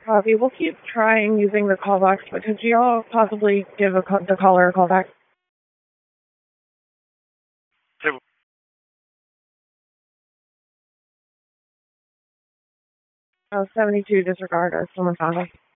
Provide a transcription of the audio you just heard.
copy. We'll keep trying using the callbox, but could you all possibly give the caller a call back? 72 disregard or someone found us.